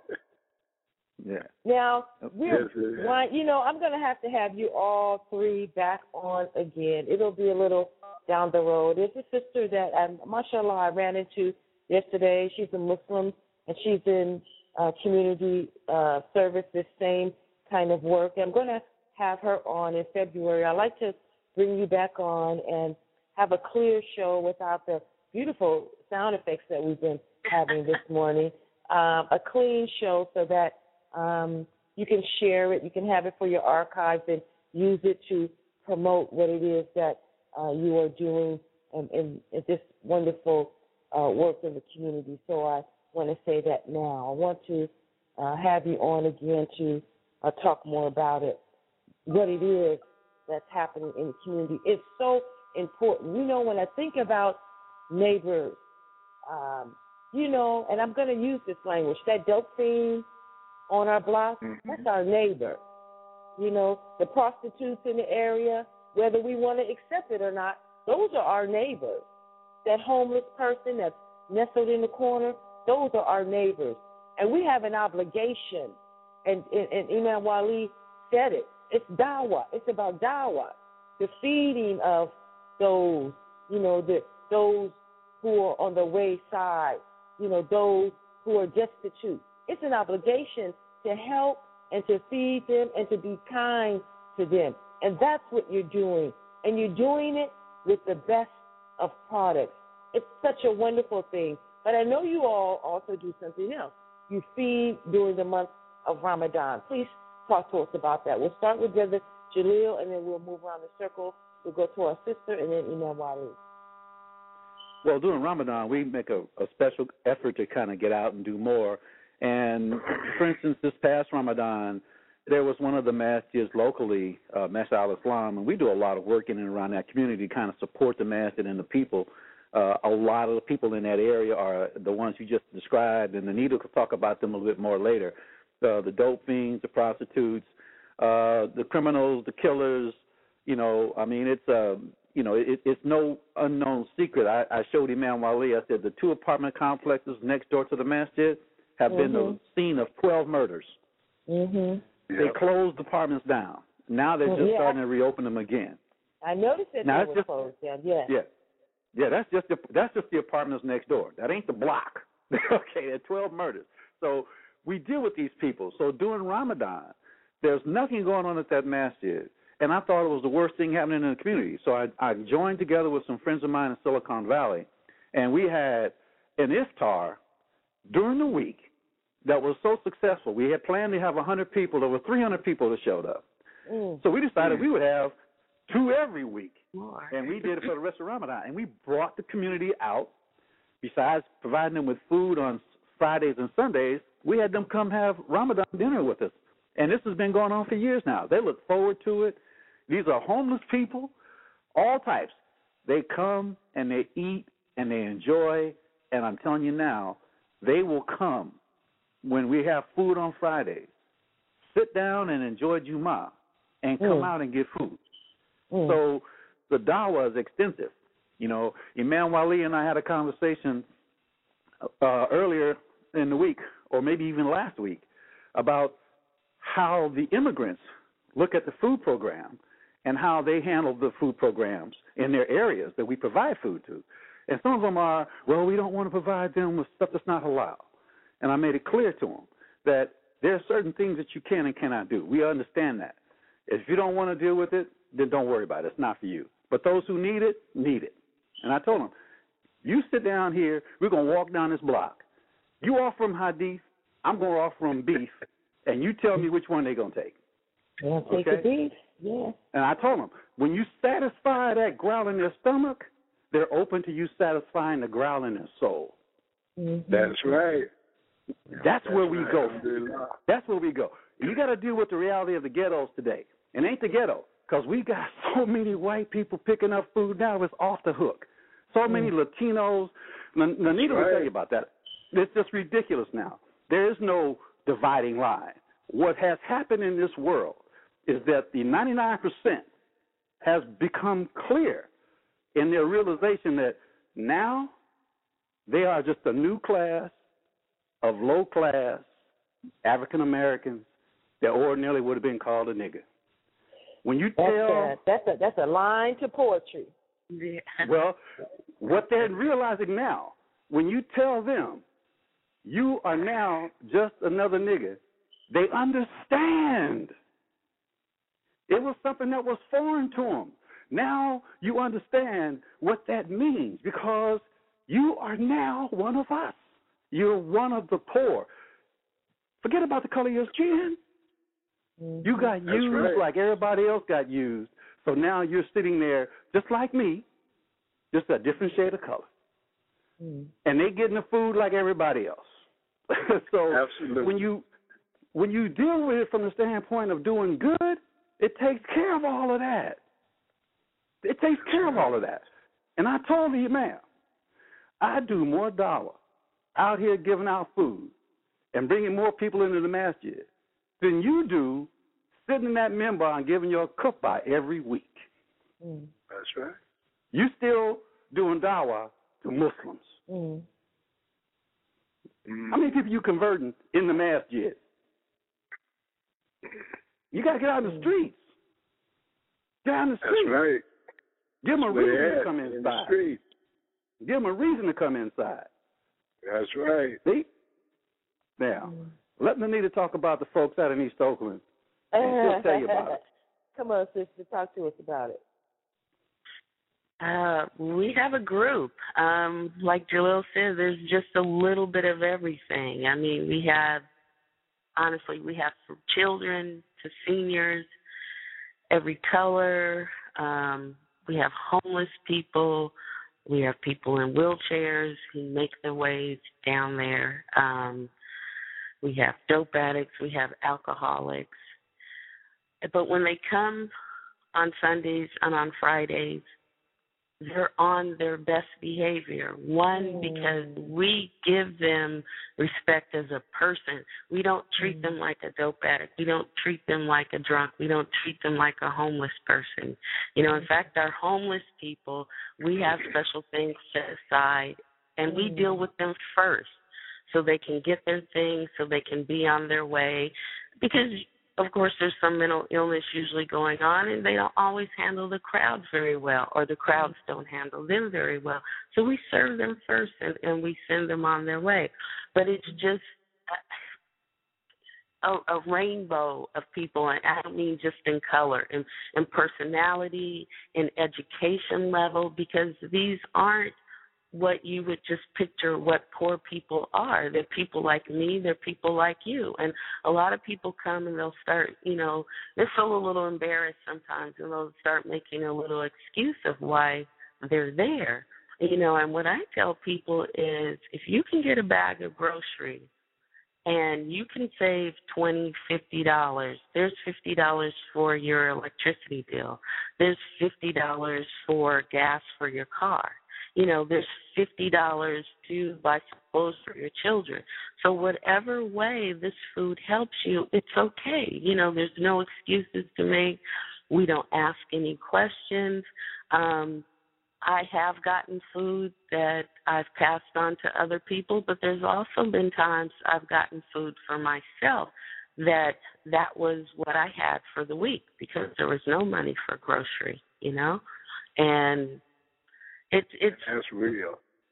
Yeah. Now we're yes, yes. why, you know I'm going to have to have you all three back on again. It'll be a little down the road. There's a sister that um, mashallah I ran into yesterday. She's a Muslim and she's in uh, community uh, service, this same kind of work. I'm going to have her on in February. I'd like to bring you back on and have a clear show without the beautiful sound effects that we've been having this morning. Um, a clean show so that um, you can share it, you can have it for your archives and use it to promote what it is that uh, you are doing and, and, and this wonderful uh, work in the community. So I want to say that now. I want to uh, have you on again to uh, talk more about it, what it is that's happening in the community. It's so important. You know, when I think about neighbors, um, you know, and I'm going to use this language, that dope fiend on our block, mm-hmm. that's our neighbor. You know, the prostitutes in the area, whether we want to accept it or not, those are our neighbors. That homeless person that's nestled in the corner, those are our neighbors. And we have an obligation, and, and, and Imam Wali said it, it's dawah. It's about dawah, the feeding of those, you know, the, those who are on the wayside, you know, those who are destitute. It's an obligation to help and to feed them and to be kind to them. And that's what you're doing. And you're doing it with the best of products. It's such a wonderful thing. But I know you all also do something else. You feed during the month of Ramadan. Please talk to us about that. We'll start with Brother Jalil, and then we'll move around the circle. We'll go to our sister, and then Imam Wali. Well, during Ramadan, we make a, a special effort to kind of get out and do more. And, for instance, this past Ramadan, there was one of the masjids locally, uh, Masjid al-Islam, and we do a lot of work in and around that community to kind of support the masjid and the people. Uh, a lot of the people in that area are the ones you just described, and Anita will talk about them a little bit more later. Uh, the dope fiends, the prostitutes, uh, the criminals, the killers, you know, I mean, it's uh, you know, it, it's no unknown secret. I, I showed Imam Wali. I said the two apartment complexes next door to the masjid have mm-hmm. been the scene of twelve murders. Mhm. They closed apartments down. Now they're just yeah. starting to reopen them again. I noticed that now, they were just, closed down. Yeah. Yeah. Yeah, that's just the that's just the apartments next door. That ain't the block. Okay, there are twelve murders. So we deal with these people. So during Ramadan, there's nothing going on at that masjid, and I thought it was the worst thing happening in the community. So I, I joined together with some friends of mine in Silicon Valley, and we had an iftar during the week that was so successful. We had planned to have one hundred people. Over three hundred people that showed up. Mm. So we decided we would have two every week. More. And we did it for the rest of Ramadan. And we brought the community out. Besides providing them with food on Fridays and Sundays, we had them come have Ramadan dinner with us. And this has been going on for years now. They look forward to it. These are homeless people, all types. They come and they eat and they enjoy. And I'm telling you now, they will come when we have food on Fridays, sit down and enjoy Jummah and come Mm. out and get food. Mm. So the dawah is extensive. You know, Imam Wali and I had a conversation uh, earlier in the week, or maybe even last week, about how the immigrants look at the food program and how they handle the food programs in their areas that we provide food to. And some of them are, well, we don't want to provide them with stuff that's not halal. And I made it clear to them that there are certain things that you can and cannot do. We understand that. If you don't want to deal with it, then don't worry about it. It's not for you. But those who need it, need it. And I told them, you sit down here, we're going to walk down this block. You offer them hadith, I'm going to offer them beef, and you tell me which one they're going to take. I'll take okay? the beef, yeah. And I told them, when you satisfy that growl in their stomach, they're open to you satisfying the growl in their soul. Mm-hmm. That's right. That's, That's where we right. go. That's where we go. You got to deal with the reality of the ghettos today. It ain't the ghetto, because we got so many white people picking up food now, it's off the hook. So many mm. Latinos. N- Nanita right. will tell you about that. It's just ridiculous now. There is no dividing line. What has happened in this world is that the ninety-nine percent has become clear in their realization that now they are just a new class of low-class African Americans that ordinarily would have been called a nigger. When you That's tell a, that's a that's a line to poetry. Yeah. Well, what they're realizing now, when you tell them you are now just another nigger, they understand. It was something that was foreign to them. Now you understand what that means, because you are now one of us. You're one of the poor. Forget about the color of your skin. Mm-hmm. You got That's used right. like everybody else got used. So now you're sitting there just like me, just a different shade of color. Mm-hmm. And they getting the food like everybody else. So Absolutely. when you when you deal with it from the standpoint of doing good, it takes care of all of that. It takes care of all of that. And I told you, ma'am, I do more dawah out here giving out food and bringing more people into the masjid than you do sitting in that minbar and giving your khutbah every week. Mm. That's right. You still doing dawah to Muslims. Mm. Mm. How many people you converting in the masjid? You got to get out in the streets. Get out in the streets. That's right. Give them a Where reason they to at, come in the inside. street. Give them a reason to come inside. That's right. See? Now, Mm. let Nanita talk about the folks out in East Oakland, and she'll tell you about it. Come on, sister, talk to us about it. Uh, we have a group. Um, like Jalil said, there's just a little bit of everything. I mean, we have, honestly, we have from children to seniors, every color. Um, we have homeless people. We have people in wheelchairs who make their ways down there. Um, we have dope addicts. We have alcoholics. But when they come on Sundays and on Fridays, they're on their best behavior. One, because we give them respect as a person. We don't treat them like a dope addict. We don't treat them like a drunk. We don't treat them like a homeless person. You know, in fact, our homeless people, we have special things set aside, and we deal with them first so they can get their things, so they can be on their way. Because of course, there's some mental illness usually going on, and they don't always handle the crowds very well, or the crowds don't handle them very well. So we serve them first, and, and we send them on their way. But it's just a, a rainbow of people, and I don't mean just in color, and, and personality, and education level, because these aren't what you would just picture what poor people are. They're people like me. They're people like you. And a lot of people come and they'll start, you know, they feel a little embarrassed sometimes, and they'll start making a little excuse of why they're there. You know, and what I tell people is if you can get a bag of groceries and you can save twenty dollars, fifty dollars, there's fifty dollars for your electricity bill. There's fifty dollars for gas for your car. You know, there's fifty dollars to buy some clothes for your children. So whatever way this food helps you, it's okay. You know, there's no excuses to make. We don't ask any questions. Um, I have gotten food that I've passed on to other people, but there's also been times I've gotten food for myself that that was what I had for the week because there was no money for grocery, you know, and It's it's that's real.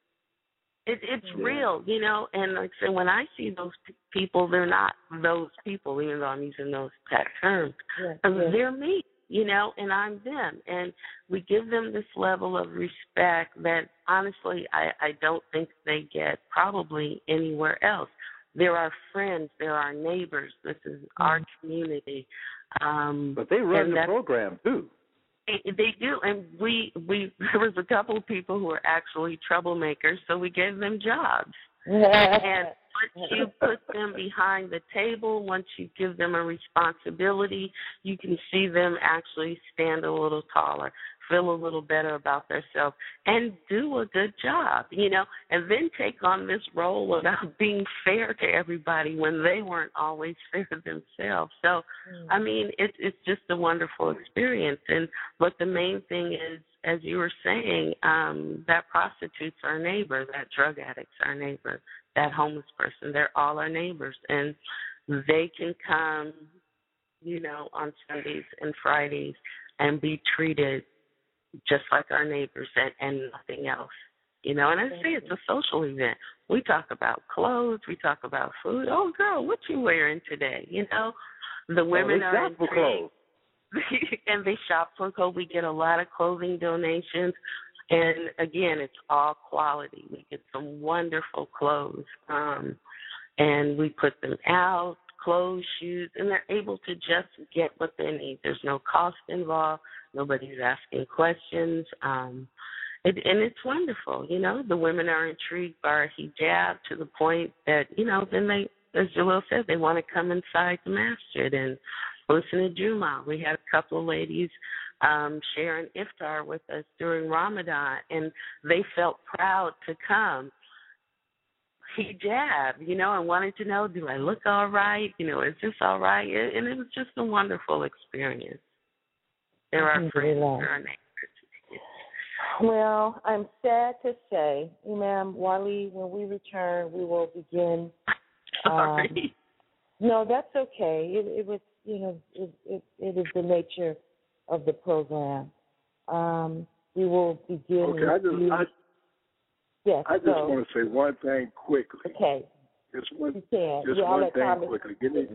It, it's yeah. real, you know. And like I said, when I see those p- people, they're not those people, even though I'm using those pet terms. Yeah, Um, yeah. They're me, you know, and I'm them. And we give them this level of respect that, honestly, I, I don't think they get probably anywhere else. They're our friends. They're our neighbors. This is mm-hmm. our community. Um, but they run the program, too. They, they do, and we we there was a couple of people who were actually troublemakers, so we gave them jobs. And once you put them behind the table, once you give them a responsibility, you can see them actually stand a little taller, feel a little better about themselves, and do a good job, you know, and then take on this role about being fair to everybody when they weren't always fair themselves. So, mm. I mean, it's it's just a wonderful experience. And but the main thing is, as you were saying, um, that prostitute's our neighbor, that drug addict's our neighbor, that homeless person, they're all our neighbors. And they can come, you know, on Sundays and Fridays and be treated just like our neighbors and, and nothing else. You know, and I say it's a social event. We talk about clothes. We talk about food. Oh, girl, what you wearing today? You know, the women oh, are intrigued. Clothes. And they shop for clothes. We get a lot of clothing donations. And, again, it's all quality. We get some wonderful clothes. Um, and we put them out, clothes, shoes, and they're able to just get what they need. There's no cost involved. Nobody's asking questions. Um, it, and it's wonderful, you know. The women are intrigued by our hijab to the point that, you know, then they, as Jalil said, they want to come inside the masjid and listen to Juma. We had a couple of ladies um, sharing iftar with us during Ramadan, and they felt proud to come. Hijab, you know, and wanted to know, do I look all right? You know, is this all right? And it was just a wonderful experience. They're our friends, they're our neighbors. Well, I'm sad to say, Imam Wali, when we return, we will begin. Sorry. Um, no, that's okay. It, it was, you know, it, it, it is the nature of the program. Um, we will begin. Okay, I just, I, yes, I just so. want to say one thing quickly. Okay. Just one, you can. just you one thing quickly. Give me.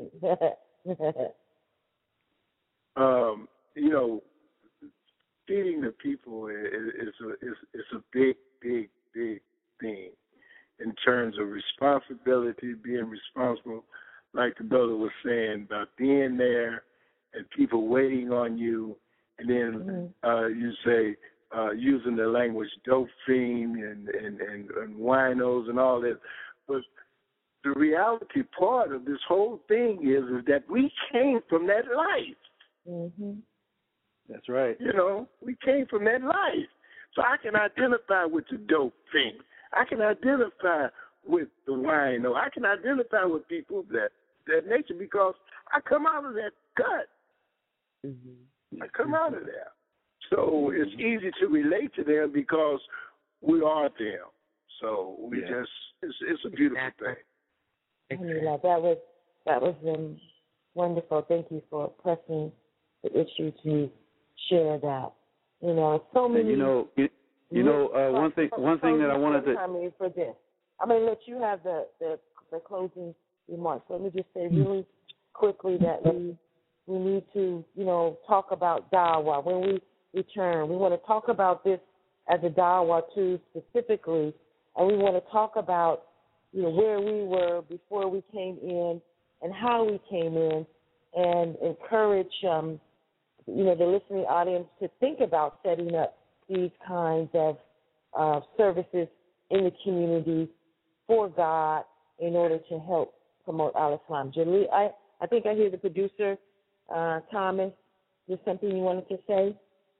um, you know, feeding the people is, is a is, is a big, big, big thing in terms of responsibility, being responsible, like the brother was saying, about being there and people waiting on you, and then mm-hmm. uh, you say, uh, using the language dope fiend and, and, and, and winos and all that. But the reality part of this whole thing is, is that we came from that life. Mm-hmm. That's right. You know, we came from that life. So I can identify with the dope fiend. I can identify with the wino. I can identify with people that that nature because I come out of that gut. Mm-hmm. I come out of there. So it's easy to relate to them because we are them. So we Yeah. just, it's, it's a beautiful Exactly. thing. Alhamdulillah, that was that was um, wonderful. Thank you for pressing the issue to share that. You know, so many. And you know, you, you know, uh, one thing, one thing that I wanted to. Time for this. I'm going to let you have the, the the closing remarks. Let me just say really quickly that we we need to, you know, talk about dawah when we return. We want to talk about this as a dawah too specifically, and we want to talk about, you know, where we were before we came in and how we came in, and encourage, um, you know, the listening audience to think about setting up these kinds of uh, services in the community for God in order to help promote Al-Islam. Jaleel, I, I think I hear the producer, uh, Thomas. Is there something you wanted to say?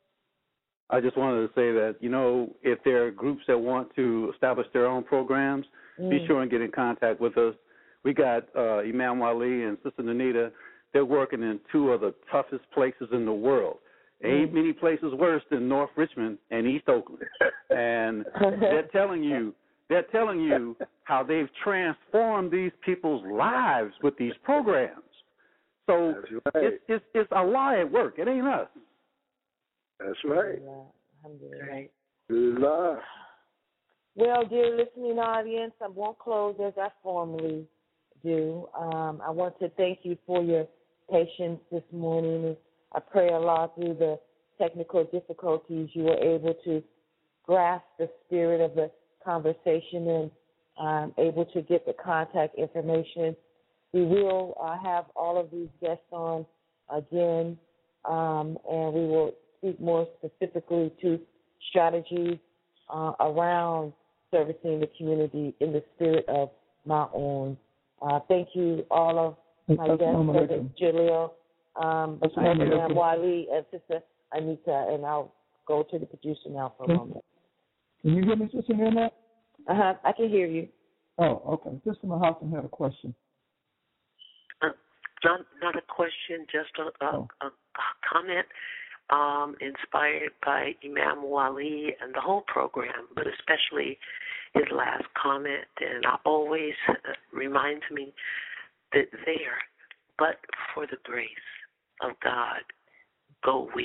I just wanted to say that, you know, if there are groups that want to establish their own programs, Mm. be sure and get in contact with us. We got uh, Imam Wali and Sister Nanita. They're working in two of the toughest places in the world. There ain't many places worse than North Richmond and East Oakland. And they're telling you, they're telling you how they've transformed these people's lives with these programs. So right. it's, it's, it's Allah at work. It ain't us. That's right. Alhamdulillah. Right. Good love. Well, dear listening audience, I won't close as I formally do. Um, I want to thank you for your patience this morning. I pray Allah, through the technical difficulties, you were able to grasp the spirit of the conversation and um, able to get the contact information. We will uh, have all of these guests on again, um, and we will speak more specifically to strategies uh, around servicing the community in the spirit of Ma'un. Uh, thank you, all of my guests, Brother Jaleel, um, Imam Wali, and Sister Anita, and I'll go to the producer now for a moment. Can you hear me, Sister Annette? Uh-huh, I can hear you. Oh, okay. Sister Mahassan had a question. Uh, not, not a question, just a, a, Oh. a, a comment um, inspired by Imam Wali and the whole program, but especially his last comment. And it always uh, reminds me that there, but for the grace of God, go we.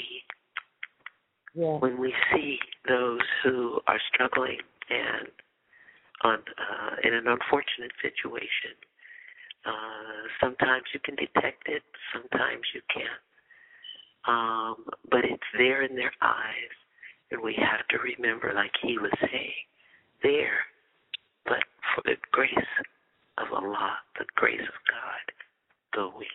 Yeah. When we see those who are struggling and on uh, in an unfortunate situation, uh, sometimes you can detect it, sometimes you can't. Um, but it's there in their eyes, and we have to remember, like he was saying, there, but for the grace of Allah, the grace of God, go we.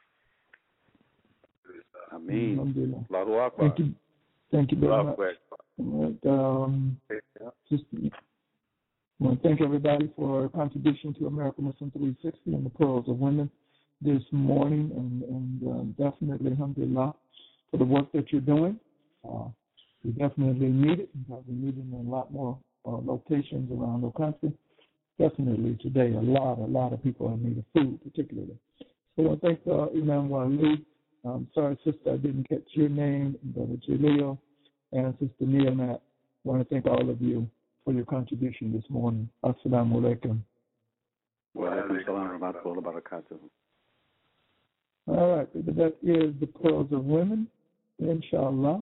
Ameen. Allahu Akbar. Thank you. Thank you very much. And, um, just I want to thank everybody for a contribution to American Muslim three sixty and the Pearls of Women this morning, and, and uh, definitely, alhamdulillah, for the work that you're doing. Uh, we definitely need it because we need it in a lot more uh, locations around the country. Definitely today, a lot, a lot of people are in need of food, particularly. So I want to thank uh, Imam Wali. I'm sorry, sister, I didn't catch your name, Brother Jaleel, and Sister Niamat. I want to thank all of you for your contribution this morning. Assalamu alaikum. Wa alaikum salam wa rahmatullahi wa barakatuh. All right, that is the Pearls of Women, inshallah.